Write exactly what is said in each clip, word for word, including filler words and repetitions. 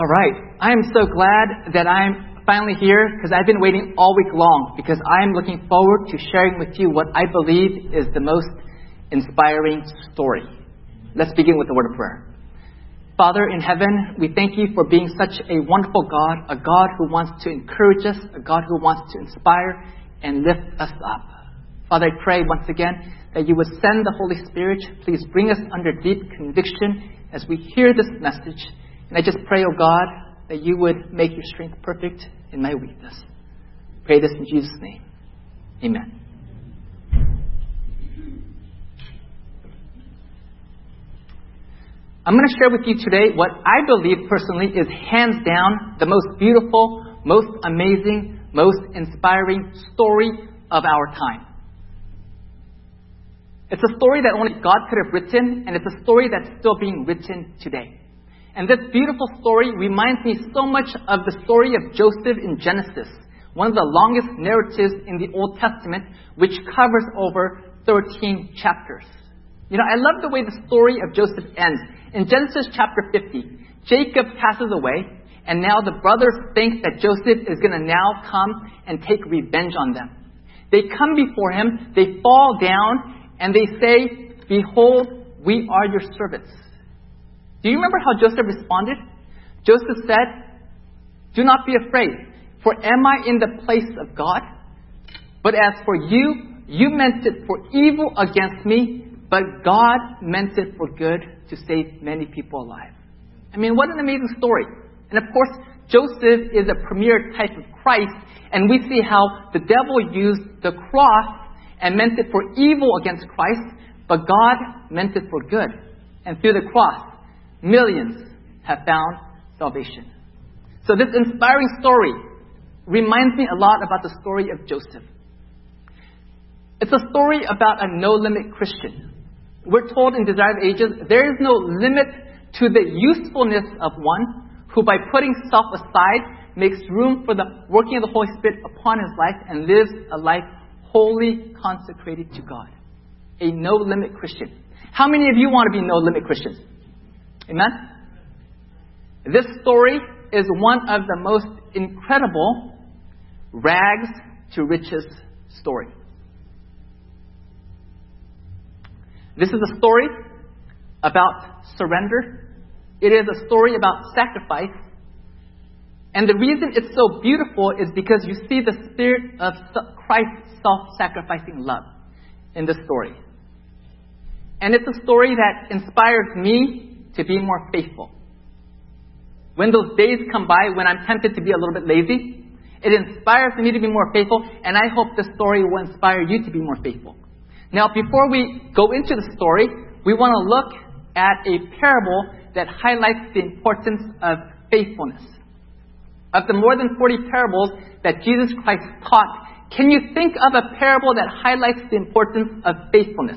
All right. I am so glad that I'm finally here because I've been waiting all week long because I'm looking forward to sharing with you what I believe is the most inspiring story. Let's begin with the word of prayer. Father in heaven, we thank you for being such a wonderful God, a God who wants to encourage us, a God who wants to inspire and lift us up. Father, I pray once again that you would send the Holy Spirit. Please bring us under deep conviction as we hear this message. And I just pray, oh God, that you would make your strength perfect in my weakness. Pray this in Jesus' name. Amen. I'm going to share with you today what I believe personally is hands down the most beautiful, most amazing, most inspiring story of our time. It's a story that only God could have written, and it's a story that's still being written today. And this beautiful story reminds me so much of the story of Joseph in Genesis, one of the longest narratives in the Old Testament, which covers over thirteen chapters. You know, I love the way the story of Joseph ends. In Genesis chapter fifty, Jacob passes away, and now the brothers think that Joseph is going to now come and take revenge on them. They come before him, they fall down, and they say, "Behold, we are your servants." Do you remember how Joseph responded? Joseph said, "Do not be afraid, for am I in the place of God? But as for you, you meant it for evil against me, but God meant it for good to save many people alive." I mean, what an amazing story. And of course, Joseph is a premier type of Christ, and we see how the devil used the cross and meant it for evil against Christ, but God meant it for good. And through the cross, millions have found salvation. So this inspiring story reminds me a lot about the story of Joseph. It's a story about a no-limit Christian. We're told in Desire of Ages, there is no limit to the usefulness of one who by putting self aside makes room for the working of the Holy Spirit upon his life and lives a life wholly consecrated to God. A no-limit Christian. How many of you want to be no-limit Christians? Amen? This story is one of the most incredible rags to riches story. This is a story about surrender. It is a story about sacrifice. And the reason it's so beautiful is because you see the spirit of Christ's self-sacrificing love in this story. And it's a story that inspires me to be more faithful. When those days come by when I'm tempted to be a little bit lazy, it inspires me to be more faithful, and I hope this story will inspire you to be more faithful. Now, before we go into the story, we want to look at a parable that highlights the importance of faithfulness. Of the more than forty parables that Jesus Christ taught, can you think of a parable that highlights the importance of faithfulness?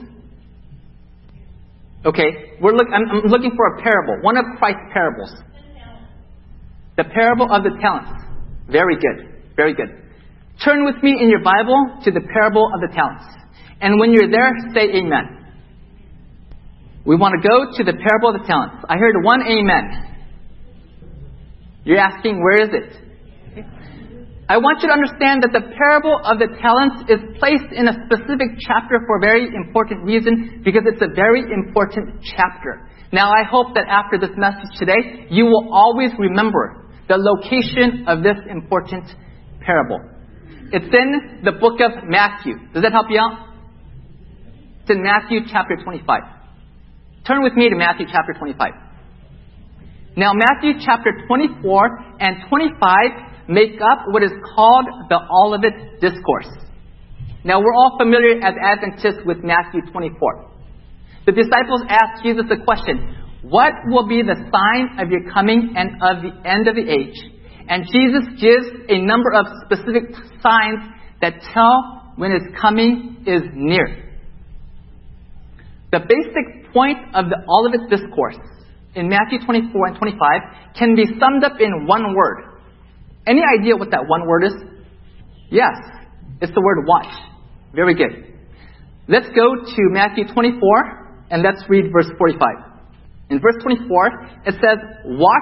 Okay, we're look, I'm, I'm looking for a parable, one of Christ's parables. The parable of the talents. Very good, very good. Turn with me in your Bible to the parable of the talents. And when you're there, say amen. We want to go to the parable of the talents. I heard one amen. You're asking, where is it? I want you to understand that the parable of the talents is placed in a specific chapter for a very important reason, because it's a very important chapter. Now, I hope that after this message today, you will always remember the location of this important parable. It's in the book of Matthew. Does that help you out? It's in Matthew chapter twenty-five. Turn with me to Matthew chapter twenty-five. Now, Matthew chapter twenty-four and twenty-five make up what is called the Olivet Discourse. Now, we're all familiar as Adventists with Matthew twenty-four. The disciples asked Jesus a question: what will be the sign of your coming and of the end of the age? And Jesus gives a number of specific signs that tell when his coming is near. The basic point of the Olivet Discourse in Matthew twenty-four and twenty-five can be summed up in one word. Any idea what that one word is? Yes, it's the word watch. Very good. Let's go to Matthew twenty-four and let's read verse forty-five. In verse twenty-four, it says, "Watch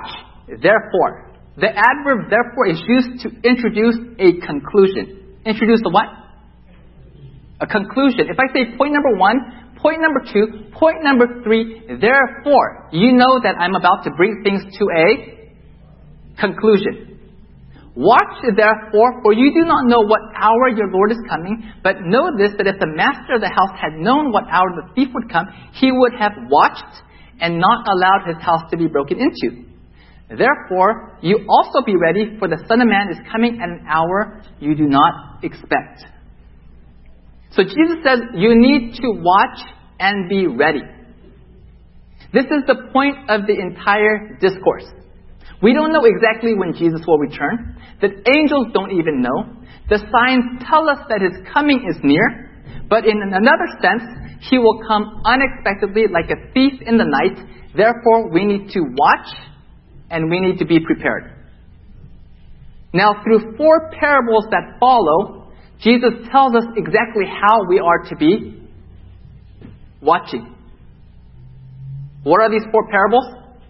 therefore. The adverb therefore is used to introduce a conclusion. Introduce a what? A conclusion. If I say point number one, point number two, point number three, therefore, you know that I'm about to bring things to a conclusion. Watch therefore, for you do not know what hour your Lord is coming, but know this, that if the master of the house had known what hour the thief would come, he would have watched and not allowed his house to be broken into. Therefore, you also be ready, for the Son of Man is coming at an hour you do not expect. So Jesus says you need to watch and be ready. This is the point of the entire discourse. We don't know exactly when Jesus will return. The angels don't even know. The signs tell us that his coming is near. But in another sense, he will come unexpectedly like a thief in the night. Therefore, we need to watch and we need to be prepared. Now, through four parables that follow, Jesus tells us exactly how we are to be watching. What are these four parables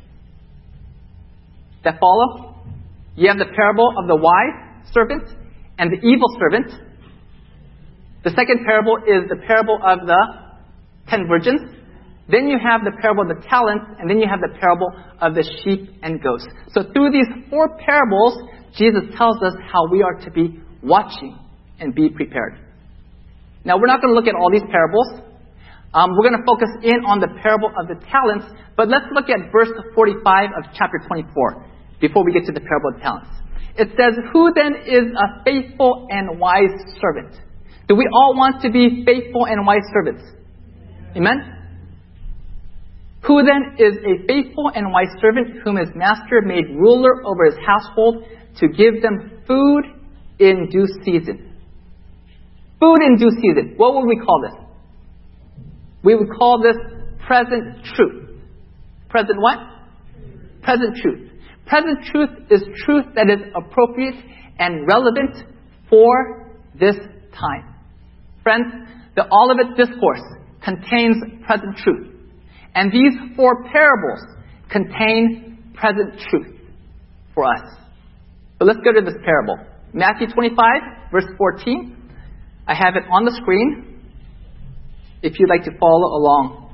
that follow? You have the parable of the wise servant and the evil servant. The second parable is the parable of the ten virgins. Then you have the parable of the talents, and then you have the parable of the sheep and goats. So through these four parables, Jesus tells us how we are to be watching and be prepared. Now, we're not going to look at all these parables. Um, we're going to focus in on the parable of the talents, but let's look at verse forty-five of chapter twenty-four before we get to the parable of the talents. It says, "Who then is a faithful and wise servant?" Do we all want to be faithful and wise servants? Amen? "Who then is a faithful and wise servant whom his master made ruler over his household to give them food in due season?" Food in due season. What would we call this? We would call this present truth. Present what? Present truth. Present truth is truth that is appropriate and relevant for this time. Friends, the Olivet Discourse contains present truth. And these four parables contain present truth for us. So let's go to this parable. Matthew twenty-five, verse fourteen. I have it on the screen if you'd like to follow along.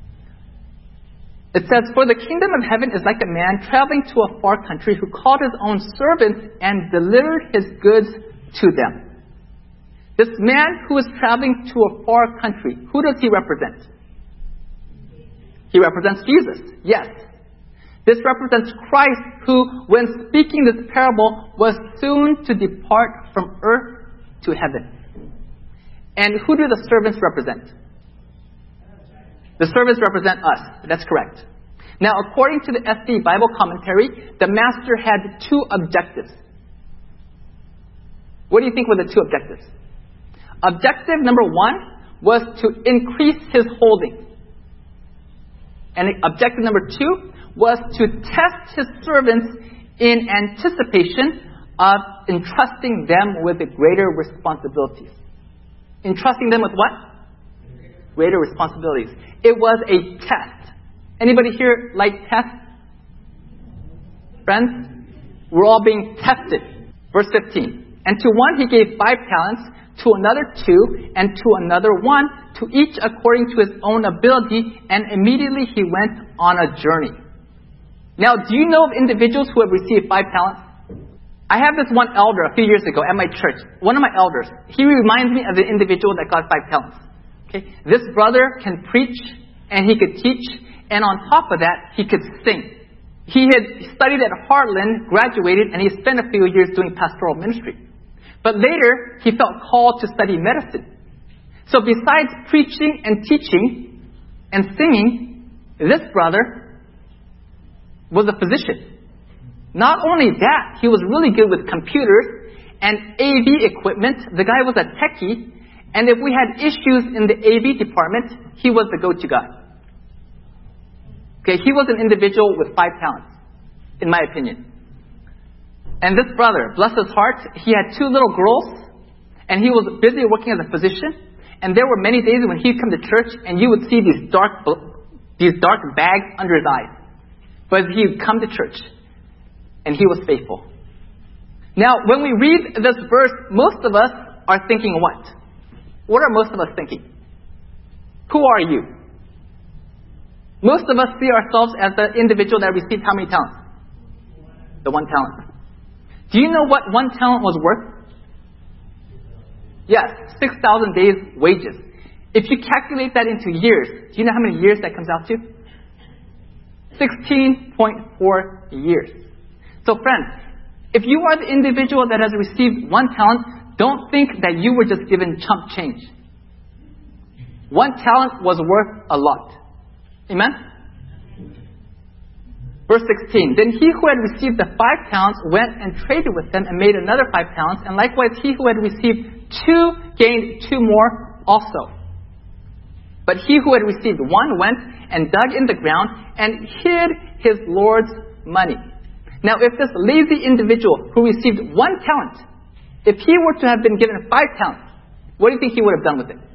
It says, "For the kingdom of heaven is like a man traveling to a far country who called his own servants and delivered his goods to them." This man who is traveling to a far country, who does he represent? He represents Jesus. Yes. This represents Christ, who, when speaking this parable, was soon to depart from earth to heaven. And who do the servants represent? The servants represent us. That's correct. Now, according to the S D Bible commentary, the master had two objectives. What do you think were the two objectives? Objective number one was to increase his holdings. And objective number two was to test his servants in anticipation of entrusting them with the greater responsibilities. Entrusting them with what? Greater responsibilities. It was a test. Anybody here like tests? Friends, we're all being tested. Verse fifteen. "And to one he gave five talents, to another two, and to another one, to each according to his own ability, and immediately he went on a journey." Now, do you know of individuals who have received five talents? I have this one elder a few years ago at my church. One of my elders. He reminds me of the individual that got five talents. Okay, this brother can preach and he could teach, and on top of that, he could sing. He had studied at Heartland, graduated, and he spent a few years doing pastoral ministry. But later, he felt called to study medicine. So besides preaching and teaching and singing, this brother was a physician. Not only that, he was really good with computers and A V equipment. The guy was a techie. And if we had issues in the A V department, he was the go-to guy. Okay, he was an individual with five talents, in my opinion. And this brother, bless his heart, he had two little girls, and he was busy working as a physician. And there were many days when he'd come to church, and you would see these dark, these dark bags under his eyes. But he'd come to church. and he was faithful. Now, when we read this verse, most of us are thinking what? What are most of us thinking? Who are you? Most of us see ourselves as the individual that received how many talents? The one talent. Do you know what one talent was worth? Yes, six thousand days' wages. If you calculate that into years, do you know how many years that comes out to? sixteen point four years. So friends, if you are the individual that has received one talent, don't think that you were just given chump change. One talent was worth a lot. Amen? Verse sixteen, then he who had received the five talents went and traded with them and made another five talents, and likewise he who had received two gained two more also. But he who had received one went and dug in the ground and hid his Lord's money. Now if this lazy individual who received one talent, if he were to have been given five talents, what do you think he would have done with it?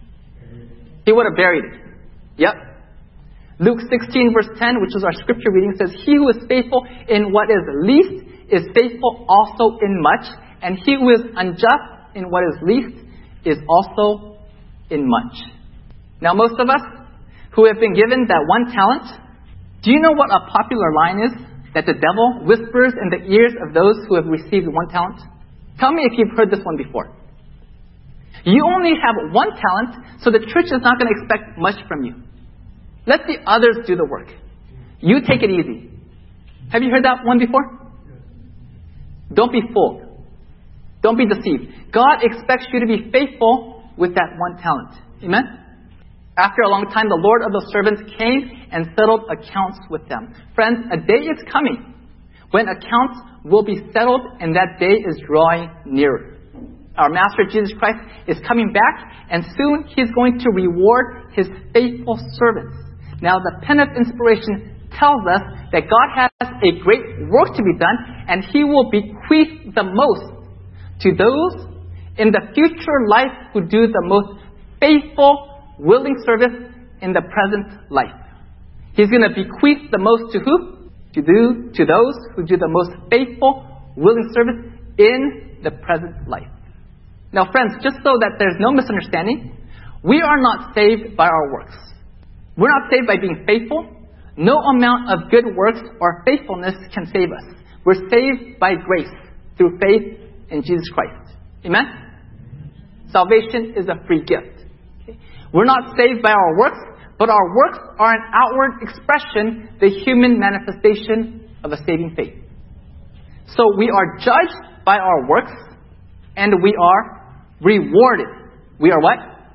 He would have buried it. Yep. Luke sixteen verse ten, which is our scripture reading, says, he who is faithful in what is least is faithful also in much, and he who is unjust in what is least is also in much. Now most of us who have been given that one talent, do you know what a popular line is that the devil whispers in the ears of those who have received one talent? Tell me if you've heard this one before. You only have one talent, so the church is not going to expect much from you. Let the others do the work. You take it easy. Have you heard that one before? Don't be fooled. Don't be deceived. God expects you to be faithful with that one talent. Amen? After a long time, the Lord of those servants came and settled accounts with them. Friends, a day is coming when accounts will be settled, and that day is drawing nearer. Our Master Jesus Christ is coming back, and soon He's going to reward His faithful servants. Now, the pen of inspiration tells us that God has a great work to be done, and He will bequeath the most to those in the future life who do the most faithful, willing service in the present life. He's going to bequeath the most to who? To do to those who do the most faithful, willing service in the present life. Now, friends, just so that there's no misunderstanding, we are not saved by our works. We're not saved by being faithful. No amount of good works or faithfulness can save us. We're saved by grace through faith in Jesus Christ. Amen? Salvation is a free gift. Okay? We're not saved by our works, but our works are an outward expression, the human manifestation of a saving faith. So we are judged by our works, and we are rewarded. We are what?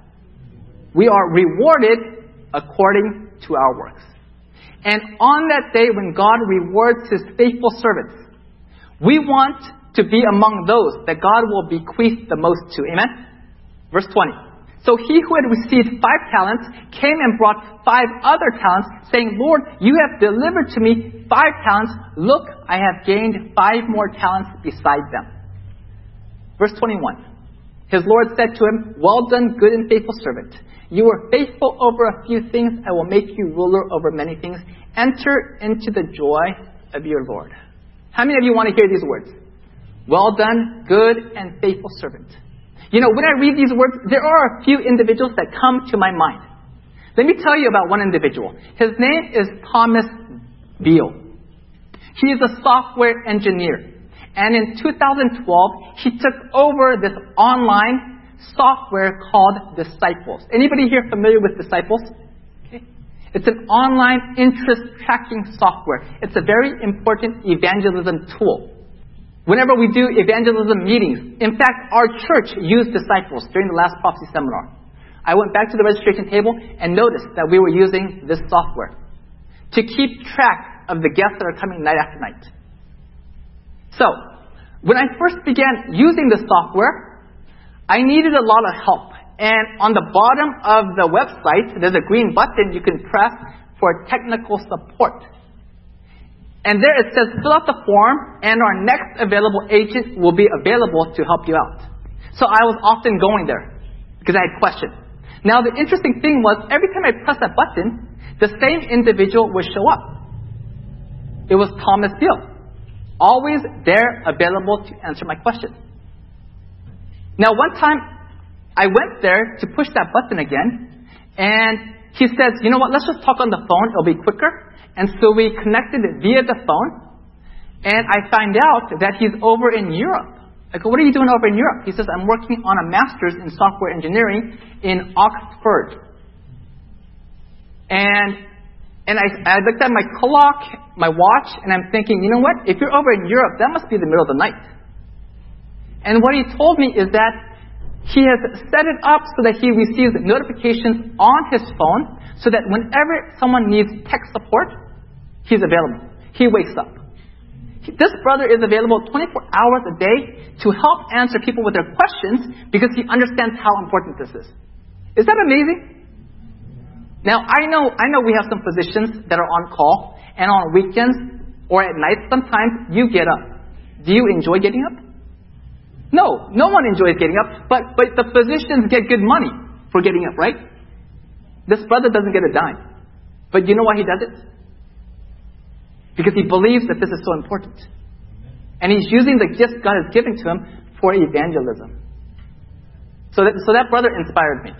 We are rewarded according to our works. And on that day when God rewards His faithful servants, we want to be among those that God will bequeath the most to. Amen? Verse twenty. So he who had received five talents came and brought five other talents, saying, Lord, you have delivered to me five talents. Look, I have gained five more talents beside them. Verse twenty-one. His Lord said to him, well done, good and faithful servant. You were faithful over a few things. I will make you ruler over many things. Enter into the joy of your Lord. How many of you want to hear these words? Well done, good and faithful servant. You know, when I read these words, there are a few individuals that come to my mind. Let me tell you about one individual. His name is Thomas Beale. He is a software engineer. And in two thousand twelve, he took over this online software called Disciples. Anybody here familiar with Disciples? Okay. It's an online interest tracking software. It's a very important evangelism tool. Whenever we do evangelism meetings, in fact, our church used Disciples during the last prophecy seminar. I went back to the registration table and noticed that we were using this software to keep track of the guests that are coming night after night. So, when I first began using this software, I needed a lot of help. And on the bottom of the website, there's a green button you can press for technical support. And there it says, fill out the form, and our next available agent will be available to help you out. So I was often going there because I had questions. Now, the interesting thing was, every time I pressed that button, the same individual would show up. It was Thomas Beale. always there available to answer my questions. Now, one time, I went there to push that button again, and he says, you know what, let's just talk on the phone, it'll be quicker. And so we connected via the phone, and I find out that he's over in Europe. I go, what are you doing over in Europe? He says, I'm working on a master's in software engineering in Oxford. And and I, I looked at my clock, my watch, and I'm thinking, you know what? If you're over in Europe, that must be the middle of the night. And what he told me is that he has set it up so that he receives notifications on his phone so that whenever someone needs tech support, he's available. He wakes up. This brother is available twenty-four hours a day to help answer people with their questions because he understands how important this is. Is that amazing? Now, I know I know we have some physicians that are on call, and on weekends or at night sometimes you get up. Do you enjoy getting up? No, no one enjoys getting up, but, but the physicians get good money for getting up, right? This brother doesn't get a dime. But you know why he does it? Because he believes that this is so important. And he's using the gifts God has given to him for evangelism. So that, so that brother inspired me.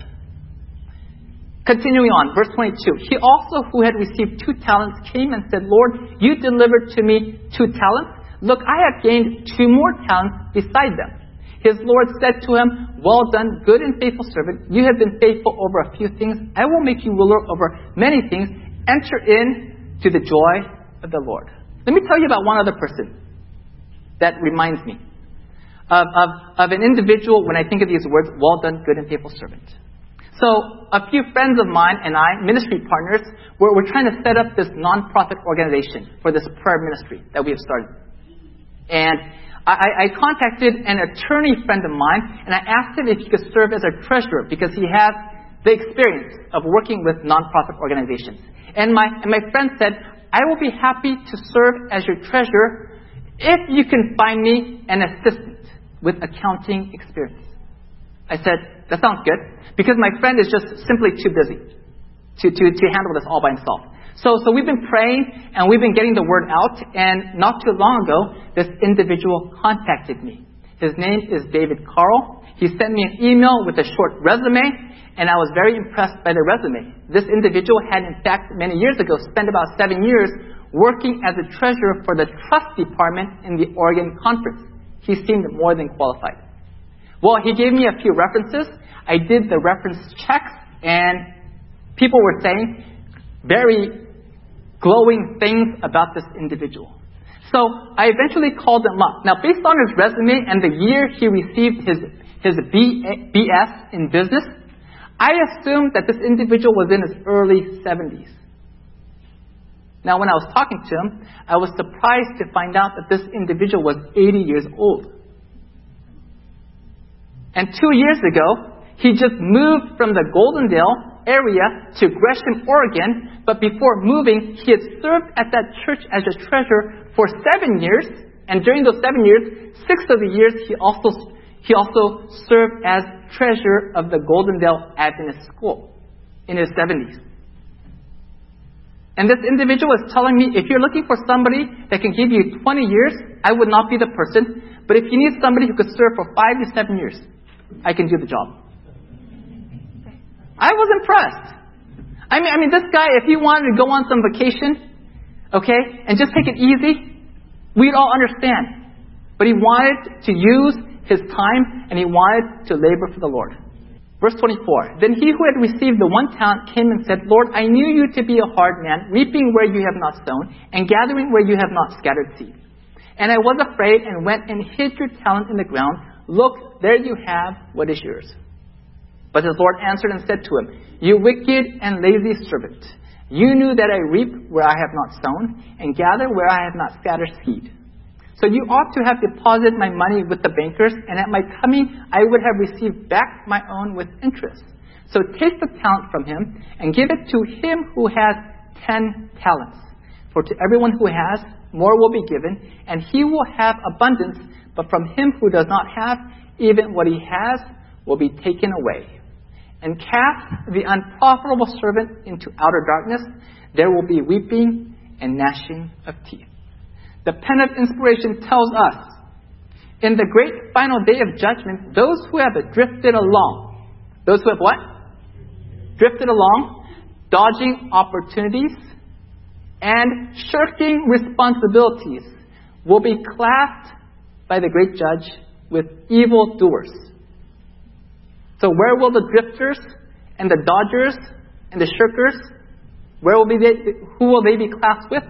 Continuing on, verse twenty-two. He also, who had received two talents, came and said, Lord, you delivered to me two talents. Look, I have gained two more talents beside them. His Lord said to him, well done, good and faithful servant. You have been faithful over a few things. I will make you ruler over many things. Enter in to the joy of the Lord. Let me tell you about one other person that reminds me of, of, of an individual when I think of these words, well done, good and faithful servant. So a few friends of mine and I, ministry partners, we're, we're trying to set up this nonprofit organization for this prayer ministry that we have started. And I, I contacted an attorney friend of mine, and I asked him if he could serve as our treasurer because he has the experience of working with nonprofit organizations. And my, and my friend said, I will be happy to serve as your treasurer if you can find me an assistant with accounting experience. I said, that sounds good, because my friend is just simply too busy to, to, to handle this all by himself. So, so we've been praying, and we've been getting the word out, and not too long ago, this individual contacted me. His name is David Carl. He sent me an email with a short resume, and I was very impressed by the resume. This individual had, in fact, many years ago, spent about seven years working as a treasurer for the trust department in the Oregon Conference. He seemed more than qualified. Well, he gave me a few references. I did the reference checks, and people were saying very glowing things about this individual. So I eventually called him up. Now, based on his resume and the year he received his, his B S in business, I assumed that this individual was in his early seventies. Now, when I was talking to him, I was surprised to find out that this individual was eighty years old. And two years ago, he just moved from the Goldendale area to Gresham, Oregon, but before moving, he had served at that church as a treasurer for seven years, and during those seven years, six of the years, he also he also served as treasurer of the Goldendale Adventist School in his seventies. And this individual is telling me, if you're looking for somebody that can give you twenty years, I would not be the person, but if you need somebody who could serve for five to seven years, I can do the job. I was impressed. I mean, I mean, this guy, if he wanted to go on some vacation, okay, and just take it easy, we'd all understand. But he wanted to use his time, and he wanted to labor for the Lord. Verse twenty-four, then he who had received the one talent came and said, Lord, I knew you to be a hard man, reaping where you have not sown, and gathering where you have not scattered seed. And I was afraid and went and hid your talent in the ground. Look, there you have what is yours. But his Lord answered and said to him, you wicked and lazy servant, you knew that I reap where I have not sown, and gather where I have not scattered seed. So you ought to have deposited my money with the bankers, and at my coming I would have received back my own with interest. So take the talent from him, and give it to him who has ten talents. For to everyone who has, more will be given, and he will have abundance, but from him who does not have, even what he has will be taken away. And cast the unprofitable servant into outer darkness. There will be weeping and gnashing of teeth. the pen of inspiration tells us, in the great final day of judgment, those who have drifted along, those who have what? Drifted along, dodging opportunities and shirking responsibilities will be classed by the great judge with evildoers. So where will the drifters and the dodgers and the shirkers, where will be they, who will they be classed with?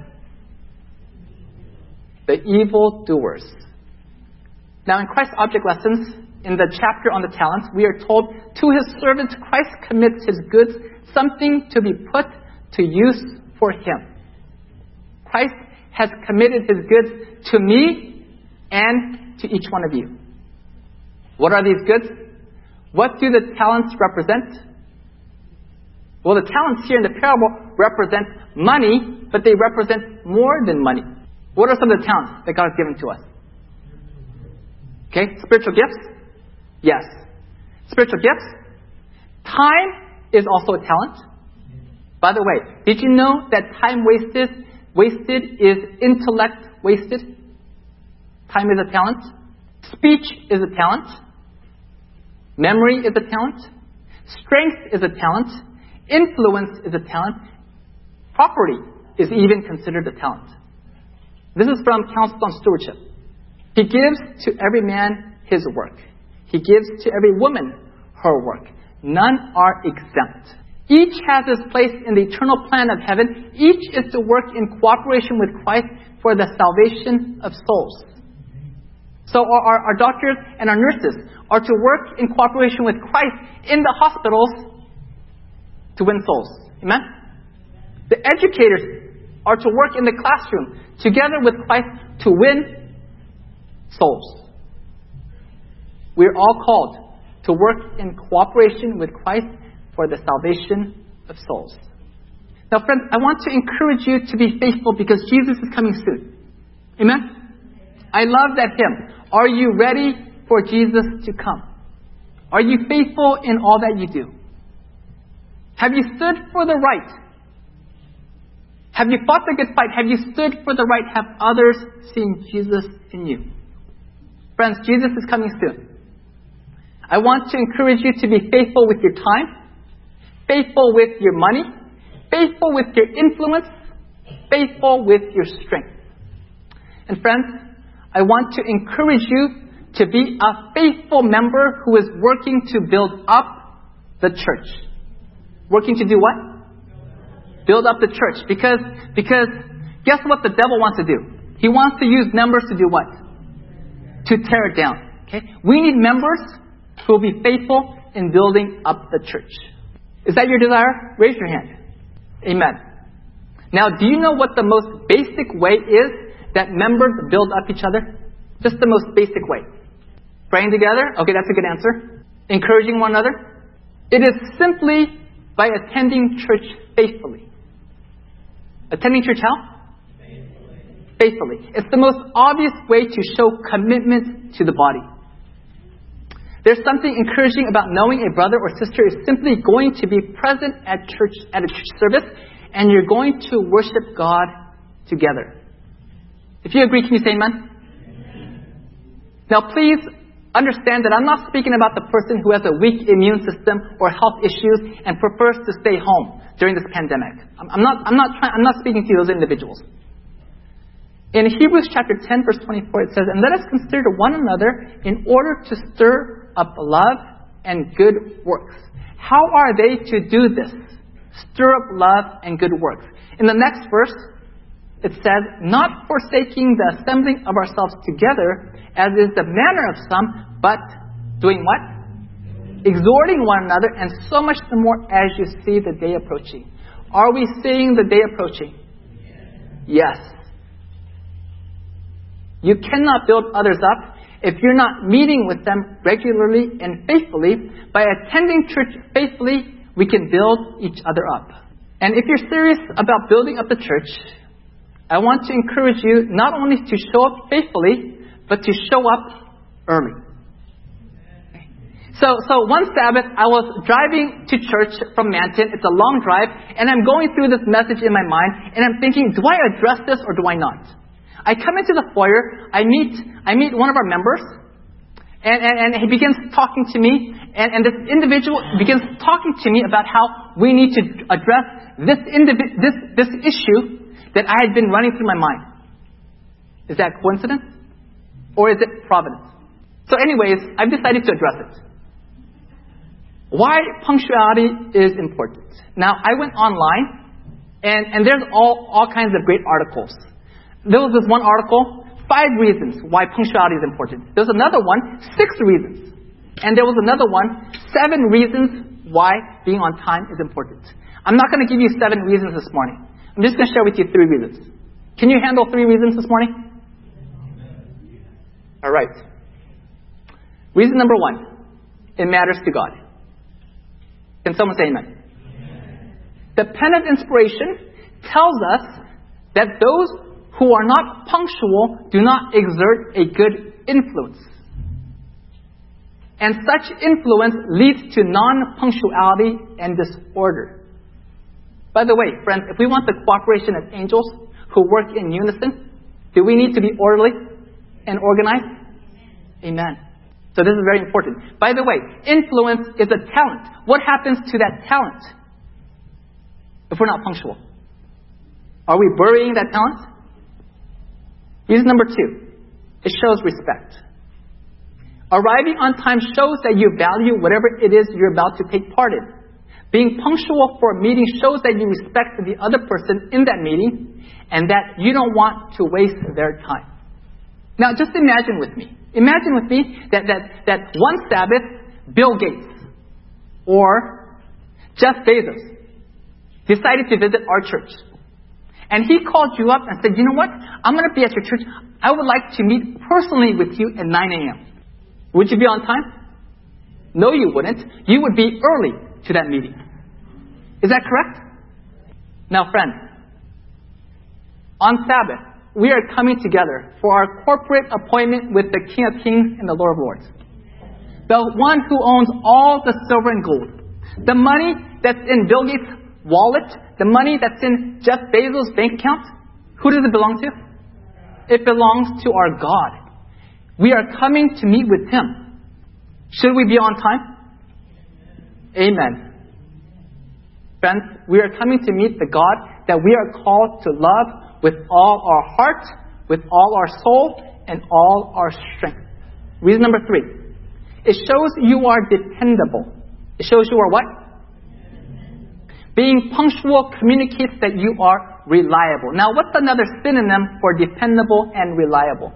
The evildoers. Now in Christ's object lessons, in the chapter on the talents, we are told, to his servants Christ commits his goods, something to be put to use for him. Christ has committed his goods to me and to each one of you. What are these goods? What do the talents represent? Well, the talents here in the parable represent money, but they represent more than money. What are some of the talents that God has given to us? Okay, spiritual gifts? Yes. Spiritual gifts. Time is also a talent. By the way, did you know that time wasted, wasted is intellect wasted? Time is a talent. Speech is a talent. Memory is a talent. Strength is a talent. Influence is a talent. Property is even considered a talent. This is from Counsel on Stewardship. He gives to every man his work. He gives to every woman her work. None are exempt. Each has his place in the eternal plan of heaven. Each is to work in cooperation with Christ for the salvation of souls. So our, our doctors and our nurses are to work in cooperation with Christ in the hospitals to win souls. Amen? The educators are to work in the classroom together with Christ to win souls. We are all called to work in cooperation with Christ for the salvation of souls. Now, friends, I want to encourage you to be faithful because Jesus is coming soon. Amen? I love that hymn. Are you ready for Jesus to come? Are you faithful in all that you do? Have you stood for the right? Have you fought the good fight? Have you stood for the right? Have others seen Jesus in you? Friends, Jesus is coming soon. I want to encourage you to be faithful with your time, faithful with your money, faithful with your influence, faithful with your strength. And friends, I want to encourage you to be a faithful member who is working to build up the church. Working to do what? Build up the church. Because, because guess what the devil wants to do? He wants to use members to do what? To tear it down. Okay? We need members who will be faithful in building up the church. Is that your desire? Raise your hand. Amen. Now, do you know what the most basic way is that members build up each other? Just the most basic way. Praying together? Okay, that's a good answer. Encouraging one another? It is simply by attending church faithfully. Attending church how? Faithfully. Faithfully. It's the most obvious way to show commitment to the body. There's something encouraging about knowing a brother or sister is simply going to be present at church, at a church service, and you're going to worship God together. If you agree, can you say amen? Amen. Now please understand that I'm not speaking about the person who has a weak immune system or health issues and prefers to stay home during this pandemic. I'm not, I'm not trying, I'm not speaking to those individuals. In Hebrews chapter ten, verse twenty-four, it says, "And let us consider one another in order to stir up love and good works." How are they to do this? Stir up love and good works. In the next verse, it says, "Not forsaking the assembling of ourselves together, as is the manner of some, but doing what? Exhorting one another, and so much the more as you see the day approaching." Are we seeing the day approaching? Yes. You cannot build others up if you're not meeting with them regularly and faithfully. By attending church faithfully, we can build each other up. And if you're serious about building up the church, I want to encourage you not only to show up faithfully, but to show up early. So, so one Sabbath, I was driving to church from Manton. It's a long drive, and I'm going through this message in my mind, and I'm thinking, do I address this or do I not? I come into the foyer, I meet, I meet one of our members, and, and, and he begins talking to me, and, and this individual begins talking to me about how we need to address this, indivi- this, this issue that I had been running through my mind. Is that coincidence? Or is it providence? So anyways, I've decided to address it. Why punctuality is important. Now, I went online, and, and there's all, all kinds of great articles. There was this one article, five reasons why punctuality is important. There's another one, six reasons. And there was another one, seven reasons why being on time is important. I'm not going to give you seven reasons this morning. I'm just going to share with you three reasons. Can you handle three reasons this morning? All right. Reason number one, it matters to God. Can someone say amen? Amen. The pen of inspiration tells us that those who are not punctual do not exert a good influence. And such influence leads to non-punctuality and disorder. By the way, friends, if we want the cooperation of angels who work in unison, do we need to be orderly and organized? Amen. So this is very important. By the way, influence is a talent. What happens to that talent if we're not punctual? Are we burying that talent? Reason number two, it shows respect. Arriving on time shows that you value whatever it is you're about to take part in. Being punctual for a meeting shows that you respect the other person in that meeting and that you don't want to waste their time. Now, just imagine with me. Imagine with me that, that, that one Sabbath, Bill Gates or Jeff Bezos decided to visit our church. And he called you up and said, you know what? I'm going to be at your church. I would like to meet personally with you at nine a.m. Would you be on time? No, you wouldn't. You would be early to that meeting. Is that correct? Now, friends, on Sabbath, we are coming together for our corporate appointment with the King of Kings and the Lord of Lords. The one who owns all the silver and gold. The money that's in Bill Gates' wallet, the money that's in Jeff Bezos' bank account, who does it belong to? It belongs to our God. We are coming to meet with Him. Should we be on time? Amen. Friends, we are coming to meet the God that we are called to love with all our heart, with all our soul, and all our strength. Reason number three, it shows you are dependable. It shows you are what? Being punctual communicates that you are reliable. Now, what's another synonym for dependable and reliable?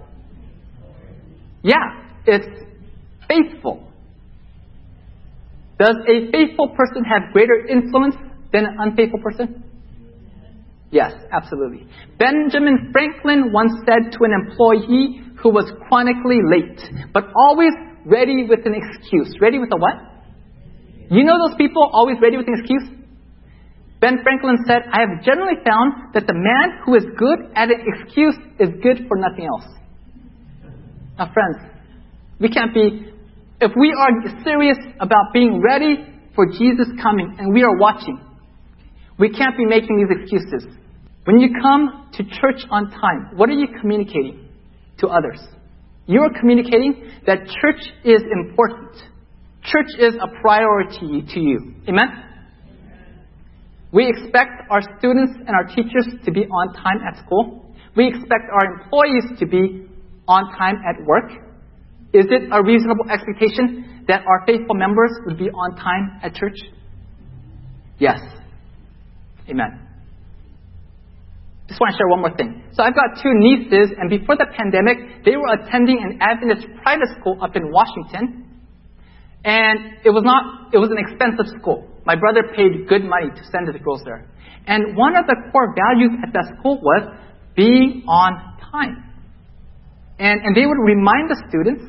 Yeah, it's faithful. Does a faithful person have greater influence than an unfaithful person? Yes, absolutely. Benjamin Franklin once said to an employee who was chronically late, but always ready with an excuse. Ready with a what? You know those people always ready with an excuse? Ben Franklin said, I have generally found that the man who is good at an excuse is good for nothing else. Now, friends, we can't be, if we are serious about being ready for Jesus coming and we are watching, we can't be making these excuses. When you come to church on time, what are you communicating to others? You are communicating that church is important. Church is a priority to you. Amen? We expect our students and our teachers to be on time at school. We expect our employees to be on time at work. Is it a reasonable expectation that our faithful members would be on time at church? Yes. Amen. Just want to share one more thing. So I've got two nieces, and before the pandemic, they were attending an Adventist private school up in Washington. And it was not, it was an expensive school. My brother paid good money to send his girls there. And one of the core values at that school was being on time. And, and they would remind the students,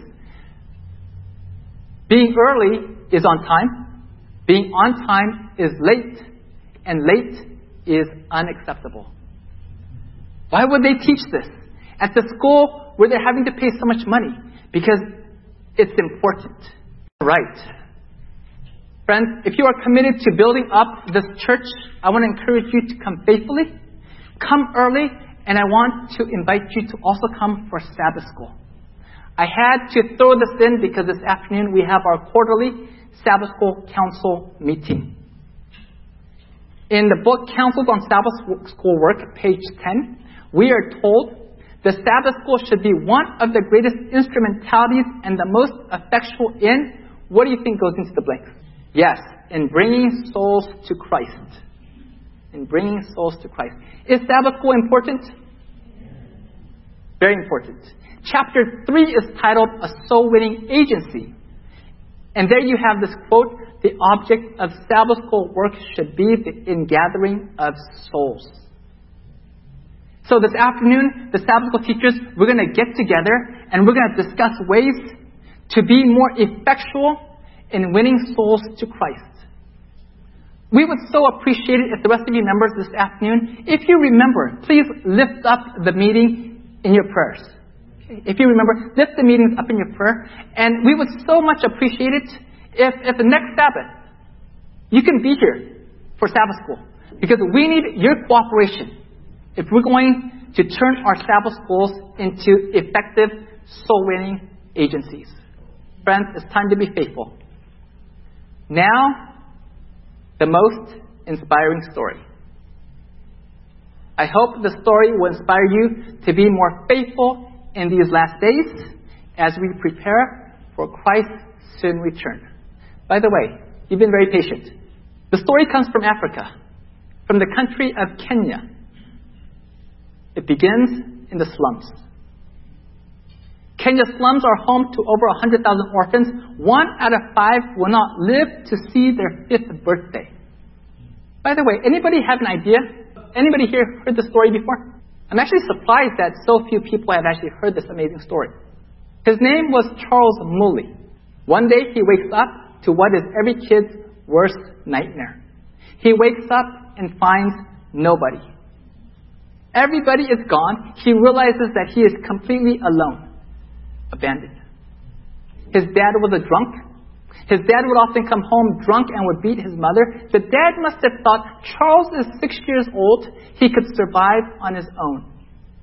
being early is on time, being on time is late, and late is unacceptable. Why would they teach this at the school where they're having to pay so much money? Because it's important. Right. Friends, if you are committed to building up this church, I want to encourage you to come faithfully, come early, and I want to invite you to also come for Sabbath school. I had to throw this in because this afternoon we have our quarterly Sabbath School Council meeting. In the book Counsels on Sabbath School Work, page ten, we are told the Sabbath school should be one of the greatest instrumentalities and the most effectual in, what do you think goes into the blank? Yes, in bringing souls to Christ. In bringing souls to Christ. Is Sabbath school important? Very important. Chapter three is titled A Soul Winning Agency. And there you have this quote, the object of Sabbath school work should be the ingathering of souls. So this afternoon, the Sabbath school teachers, we're going to get together and we're going to discuss ways to be more effectual in winning souls to Christ. We would so appreciate it if the rest of you members this afternoon, if you remember, please lift up the meeting in your prayers. Okay? If you remember, lift the meetings up in your prayer. And we would so much appreciate it if at the next Sabbath, you can be here for Sabbath school. Because we need your cooperation if we're going to turn our Sabbath schools into effective soul-winning agencies. Friends, it's time to be faithful. Now, the most inspiring story. I hope the story will inspire you to be more faithful in these last days as we prepare for Christ's soon return. By the way, you've been very patient. The story comes from Africa, from the country of Kenya. It begins in the slums. Kenya's slums are home to over one hundred thousand orphans. One out of five will not live to see their fifth birthday. By the way, anybody have an idea? Anybody here heard this story before? I'm actually surprised that so few people have actually heard this amazing story. His name was Charles Mully. One day he wakes up to what is every kid's worst nightmare. He wakes up and finds nobody. Everybody is gone. He realizes that he is completely alone, abandoned. His dad was a drunk. His dad would often come home drunk and would beat his mother. The dad must have thought, Charles is six years old. He could survive on his own.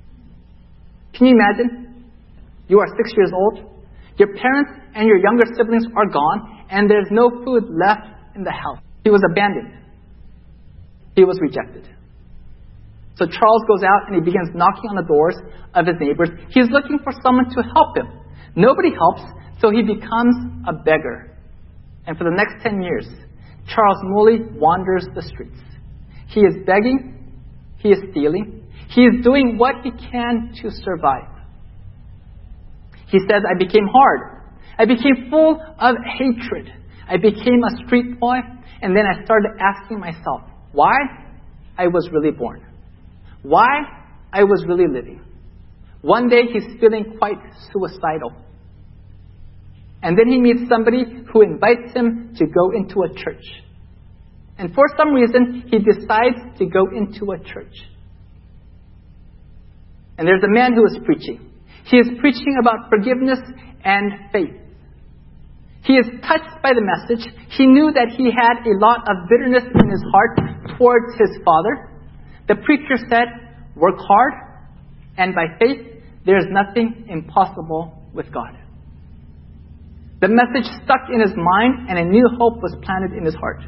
Can you imagine? You are six years old. Your parents and your younger siblings are gone, and there's no food left in the house. He was abandoned. He was rejected. So Charles goes out and he begins knocking on the doors of his neighbors. He's looking for someone to help him. Nobody helps, so he becomes a beggar. And for the next ten years, Charles Mully wanders the streets. He is begging. He is stealing. He is doing what he can to survive. He says, I became hard. I became full of hatred. I became a street boy. And then I started asking myself, why I was really born. Why I was really living. One day he's feeling quite suicidal. And then he meets somebody who invites him to go into a church. And for some reason, he decides to go into a church. And there's a man who is preaching. He is preaching about forgiveness and faith. He is touched by the message. He knew that he had a lot of bitterness in his heart towards his father. The preacher said, work hard, and by faith, there is nothing impossible with God. The message stuck in his mind, and a new hope was planted in his heart.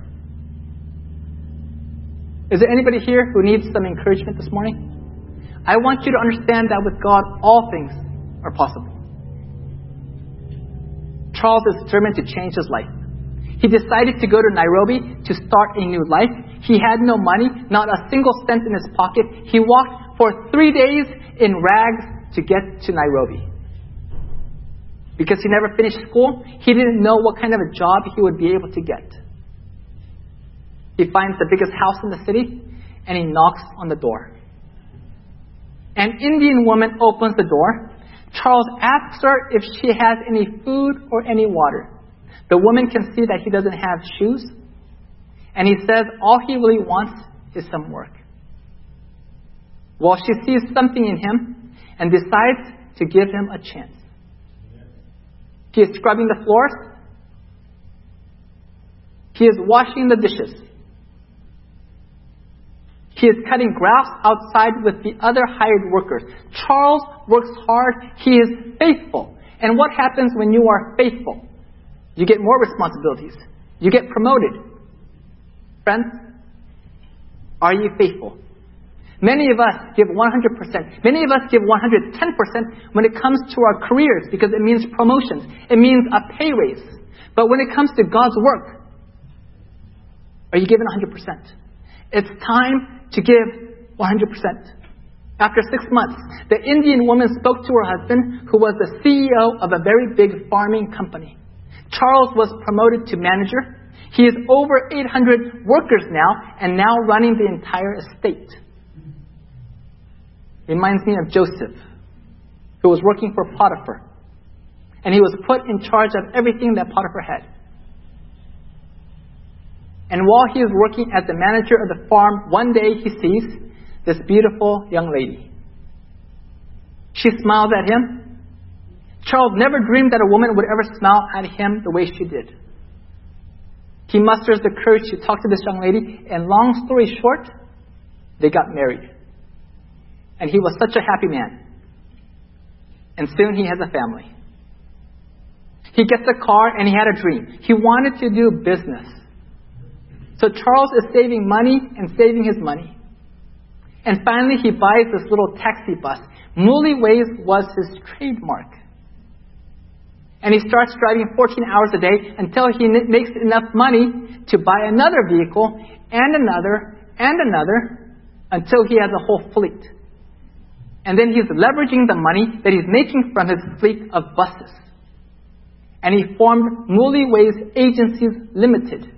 Is there anybody here who needs some encouragement this morning? I want you to understand that with God, all things are possible. Charles is determined to change his life. He decided to go to Nairobi to start a new life. He had no money, not a single cent in his pocket. He walked for three days in rags to get to Nairobi. Because he never finished school, he didn't know what kind of a job he would be able to get. He finds the biggest house in the city, and he knocks on the door. An Indian woman opens the door. Charles asks her if she has any food or any water. The woman can see that he doesn't have shoes. And he says all he really wants is some work. Well, she sees something in him and decides to give him a chance. He is scrubbing the floors. He is washing the dishes. He is cutting grass outside with the other hired workers. Charles works hard. He is faithful. And what happens when you are faithful? You get more responsibilities. You get promoted. Friends, are you faithful? Many of us give one hundred percent. Many of us give one hundred ten percent when it comes to our careers because it means promotions. It means a pay raise. But when it comes to God's work, are you giving one hundred percent? It's time to give one hundred percent. After six months, the Indian woman spoke to her husband, who was the C E O of a very big farming company. Charles was promoted to manager. He is over eight hundred workers now and now running the entire estate. Reminds me of Joseph, who was working for Potiphar. And he was put in charge of everything that Potiphar had. And while he is working as the manager of the farm, one day he sees this beautiful young lady. She smiles at him. Charles never dreamed that a woman would ever smile at him the way she did. He musters the courage to talk to this young lady, and long story short, they got married. And he was such a happy man. And soon he has a family. He gets a car and he had a dream. He wanted to do business. So Charles is saving money and saving his money. And finally he buys this little taxi bus. Muley Ways was his trademark. And he starts driving fourteen hours a day until he makes enough money to buy another vehicle and another and another until he has a whole fleet. And then he's leveraging the money that he's making from his fleet of buses. And he formed Muley Ways Agencies Limited.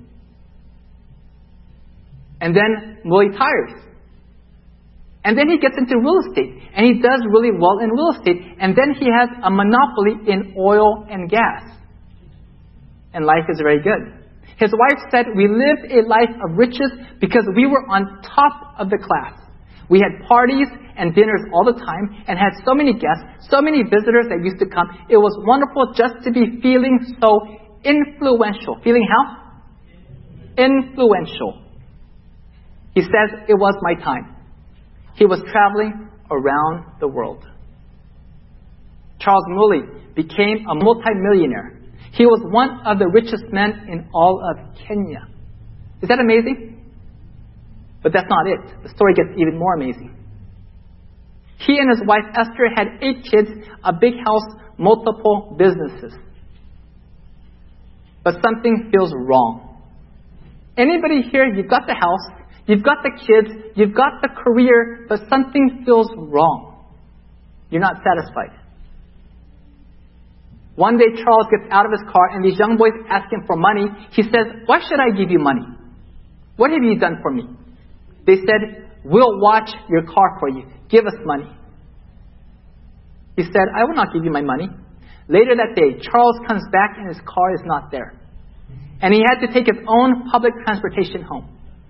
And then Muley tires. And then he gets into real estate. And he does really well in real estate. And then he has a monopoly in oil and gas. And life is very good. His wife said, we lived a life of riches because we were on top of the class. We had parties and dinners all the time and had so many guests, so many visitors that used to come. It was wonderful just to be feeling so influential. Feeling how? Influential. He says it was my time. He was traveling around the world. Charles Muley became a multimillionaire. He was one of the richest men in all of Kenya. Is that amazing? But that's not it. The story gets even more amazing. He and his wife Esther had eight kids, a big house, multiple businesses. But something feels wrong. Anybody here, you've got the house, you've got the kids, you've got the career, but something feels wrong. You're not satisfied. One day Charles gets out of his car and these young boys ask him for money. He says, why should I give you money? What have you done for me? They said, we'll watch your car for you. Give us money. He said, I will not give you my money. Later that day, Charles comes back and his car is not there. And he had to take his own public transportation home.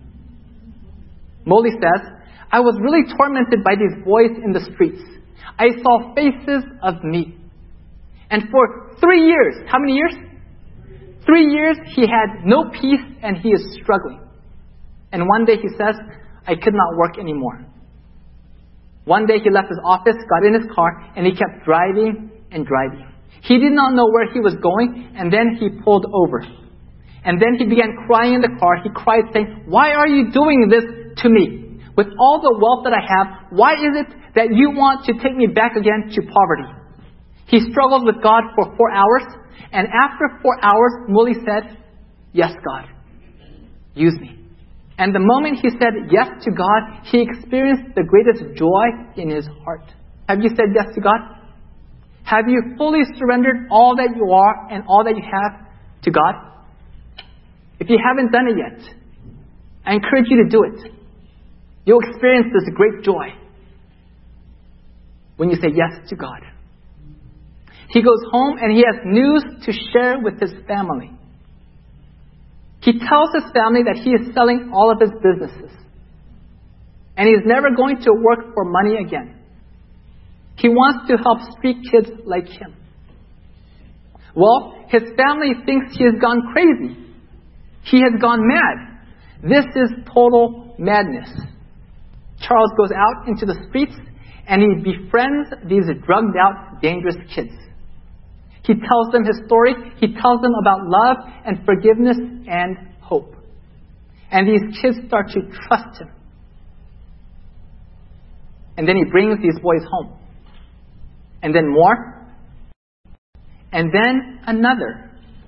Muley says, I was really tormented by these boys in the streets. I saw faces of me. And for three years, how many years? Three years, he had no peace and he is struggling. And one day he says, I could not work anymore. One day he left his office, got in his car, and he kept driving and driving. He did not know where he was going, and then he pulled over. And then he began crying in the car. He cried saying, why are you doing this to me? With all the wealth that I have, why is it that you want to take me back again to poverty? He struggled with God for four hours, and after four hours, Muley said, yes, God, use me. And the moment he said yes to God, he experienced the greatest joy in his heart. Have you said yes to God? Have you fully surrendered all that you are and all that you have to God? If you haven't done it yet, I encourage you to do it. You'll experience this great joy when you say yes to God. He goes home and he has news to share with his family. He tells his family that he is selling all of his businesses. And he's never going to work for money again. He wants to help street kids like him. Well, his family thinks he has gone crazy. He has gone mad. This is total madness. Charles goes out into the streets and he befriends these drugged out, dangerous kids. He tells them his story. He tells them about love and forgiveness and hope. And these kids start to trust him. And then he brings these boys home. And then more. And then another.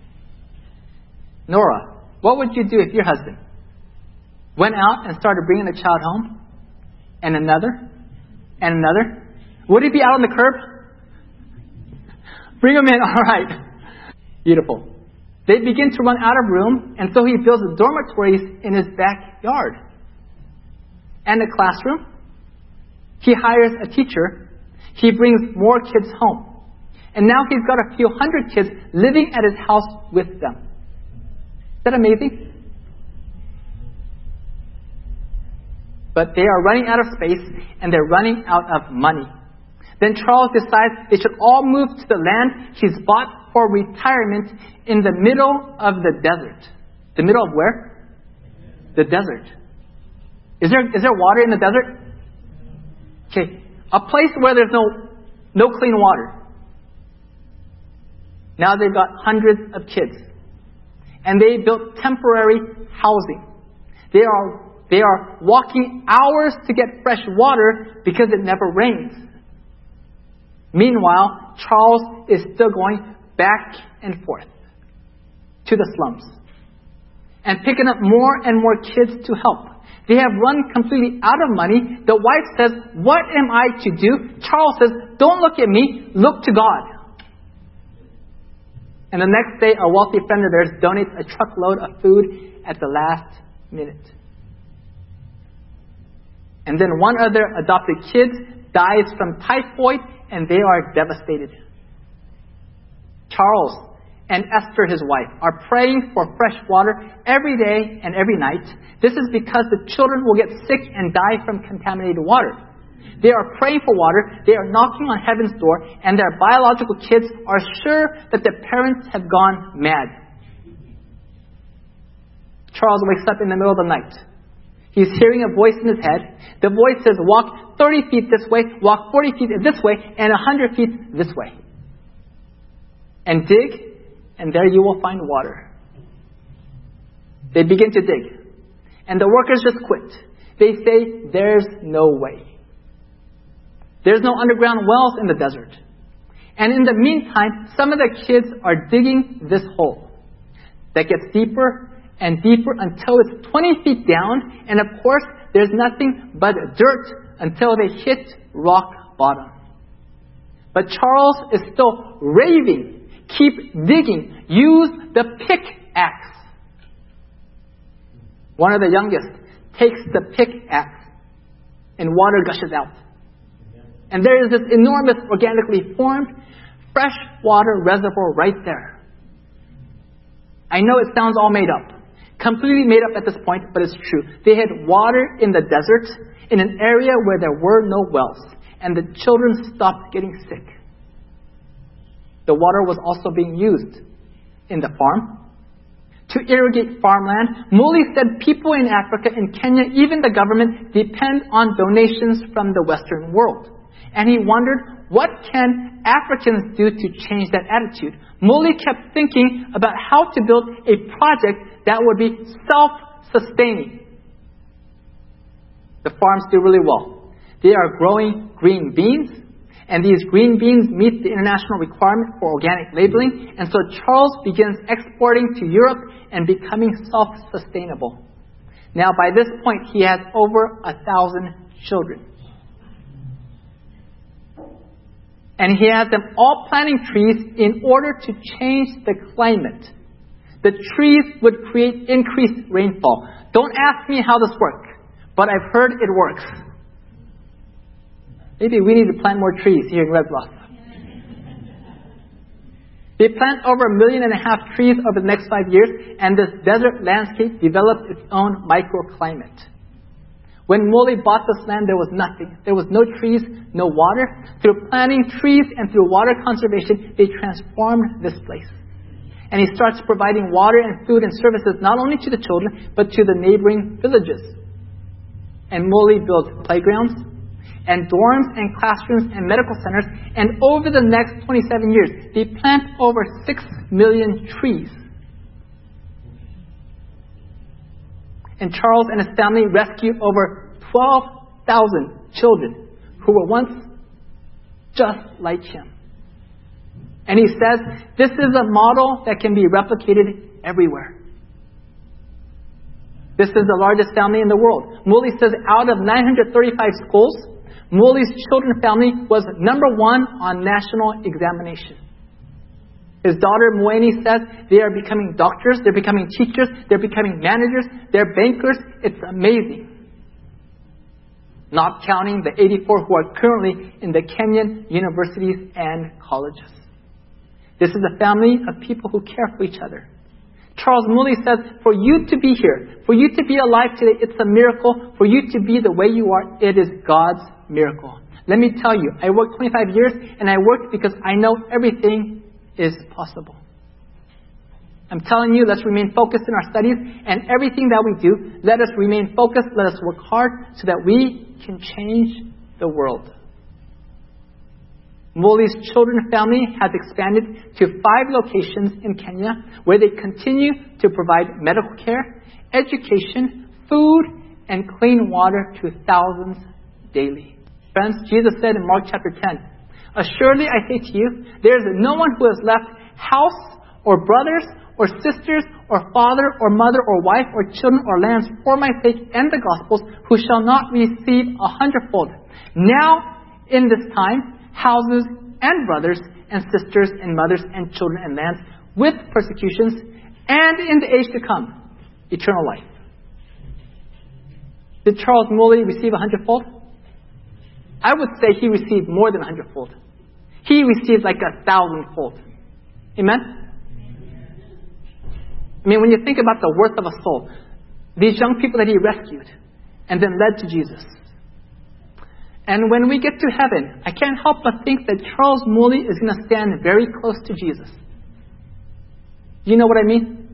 Nora, what would you do if your husband went out and started bringing a child home? And another? And another? Would he be out on the curb? Bring him in, all right. Beautiful. They begin to run out of room, and so he builds dormitories in his backyard. And a classroom. He hires a teacher. He brings more kids home. And now he's got a few hundred kids living at his house with them. Is that amazing? But they are running out of space, and they're running out of money. Then Charles decides they should all move to the land he's bought for retirement in the middle of the desert. The middle of where? The desert. Is there is there water in the desert? Okay. A place where there's no no clean water. Now they've got hundreds of kids. And they built temporary housing. They are they are walking hours to get fresh water because it never rains. Meanwhile, Charles is still going back and forth to the slums and picking up more and more kids to help. They have run completely out of money. The wife says, "What am I to do?" Charles says, "Don't look at me, look to God." And the next day, a wealthy friend of theirs donates a truckload of food at the last minute. And then one of their adopted kids dies from typhoid, and they are devastated. Charles and Esther, his wife, are praying for fresh water every day and every night. This is because the children will get sick and die from contaminated water. They are praying for water. They are knocking on heaven's door, and their biological kids are sure that their parents have gone mad. Charles wakes up in the middle of the night. He's hearing a voice in his head. The voice says, "Walk thirty feet this way, walk forty feet this way, and one hundred feet this way. And dig, and there you will find water." They begin to dig. And the workers just quit. They say, "There's no way. There's no underground wells in the desert." And in the meantime, some of the kids are digging this hole that gets deeper and deeper until it's twenty feet down. And of course, there's nothing but dirt until they hit rock bottom. But Charles is still raving. Keep digging. Use the pickaxe. One of the youngest takes the pickaxe and water gushes out. And there is this enormous, organically formed, freshwater reservoir right there. I know it sounds all made up. Completely made up at this point, but it's true. They had water in the desert, in an area where there were no wells. And the children stopped getting sick. The water was also being used in the farm to irrigate farmland. Muli said people in Africa, in Kenya, even the government, depend on donations from the Western world. And he wondered, what can Africans do to change that attitude? Muli kept thinking about how to build a project that would be self-sustaining. The farms do really well. They are growing green beans, and these green beans meet the international requirement for organic labeling. And so Charles begins exporting to Europe and becoming self-sustainable. Now, by this point, he has over a thousand children. And he has them all planting trees in order to change the climate. The trees would create increased rainfall. Don't ask me how this works, but I've heard it works. Maybe we need to plant more trees here in Red Bluff. They plant over a million and a half trees over the next five years, and this desert landscape develops its own microclimate. When Muli bought this land, there was nothing. There was no trees, no water. Through planting trees and through water conservation, they transformed this place. And he starts providing water and food and services not only to the children, but to the neighboring villages. And Muli builds playgrounds and dorms and classrooms and medical centers. And over the next twenty-seven years, they plant over six million trees. And Charles and his family rescued over twelve thousand children who were once just like him. And he says, this is a model that can be replicated everywhere. This is the largest family in the world. Muli says out of nine hundred thirty-five schools, Muli's children family was number one on national examination. His daughter Mueni says they are becoming doctors, they're becoming teachers, they're becoming managers, they're bankers. It's amazing. Not counting the eighty-four who are currently in the Kenyan universities and colleges. This is a family of people who care for each other. Charles Muli says, for you to be here, for you to be alive today, it's a miracle. For you to be the way you are, it is God's miracle. Let me tell you, I worked twenty-five years, and I worked because I know everything is possible. I'm telling you, let's remain focused in our studies, and everything that we do, let us remain focused, let us work hard so that we can change the world. Muli's children family has expanded to five locations in Kenya where they continue to provide medical care, education, food, and clean water to thousands daily. Friends, Jesus said in Mark chapter ten, assuredly I say to you, there is no one who has left house or brothers or sisters or father or mother or wife or children or lands for my sake and the gospel's who shall not receive a hundredfold. Now, in this time, houses and brothers and sisters and mothers and children and lands with persecutions, and in the age to come, eternal life. Did Charles Muli receive a hundredfold? I would say he received more than a hundredfold. He received like a thousandfold. Amen? I mean, when you think about the worth of a soul, these young people that he rescued and then led to Jesus. And when we get to heaven, I can't help but think that Charles Muli is going to stand very close to Jesus. You know what I mean?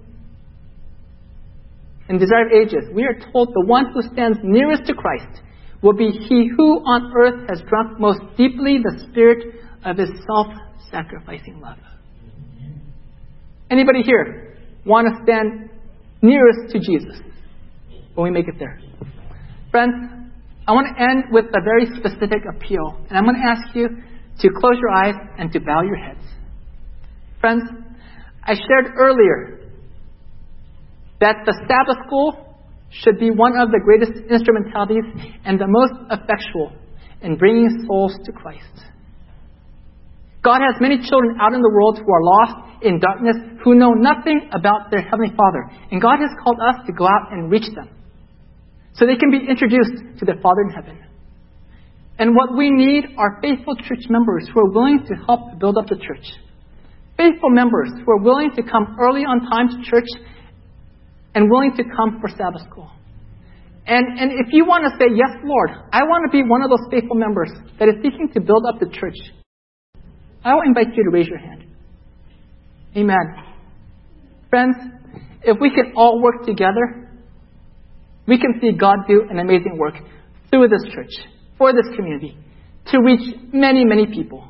In Desire of Ages, we are told the one who stands nearest to Christ will be he who on earth has drunk most deeply the spirit of his self-sacrificing love. Anybody here want to stand nearest to Jesus when we make it there? Friends, I want to end with a very specific appeal. And I'm going to ask you to close your eyes and to bow your heads. Friends, I shared earlier that the Sabbath school should be one of the greatest instrumentalities and the most effectual in bringing souls to Christ. God has many children out in the world who are lost in darkness, who know nothing about their Heavenly Father. And God has called us to go out and reach them, so they can be introduced to their Father in heaven. And what we need are faithful church members who are willing to help build up the church. Faithful members who are willing to come early on time to church and willing to come for Sabbath school. And, and if you want to say, yes, Lord, I want to be one of those faithful members that is seeking to build up the church, I will invite you to raise your hand. Amen. Friends, if we can all work together, we can see God do an amazing work through this church, for this community, to reach many, many people.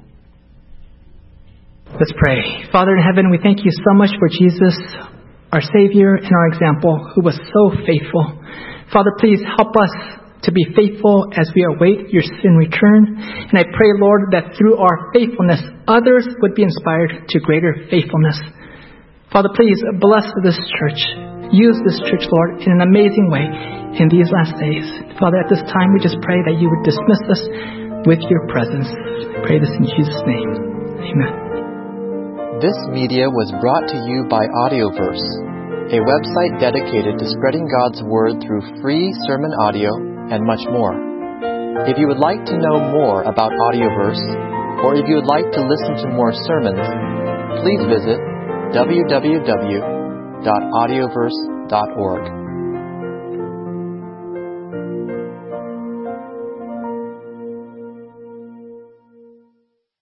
Let's pray. Father in heaven, we thank you so much for Jesus, our Savior and our example, who was so faithful. Father, please help us to be faithful as we await your soon return. And I pray, Lord, that through our faithfulness, others would be inspired to greater faithfulness. Father, please bless this church. Use this church, Lord, in an amazing way in these last days. Father, at this time, we just pray that you would dismiss us with your presence. I pray this in Jesus' name. Amen. This media was brought to you by Audioverse, a website dedicated to spreading God's Word through free sermon audio and much more. If you would like to know more about Audioverse, or if you would like to listen to more sermons, please visit w w w dot audioverse dot org.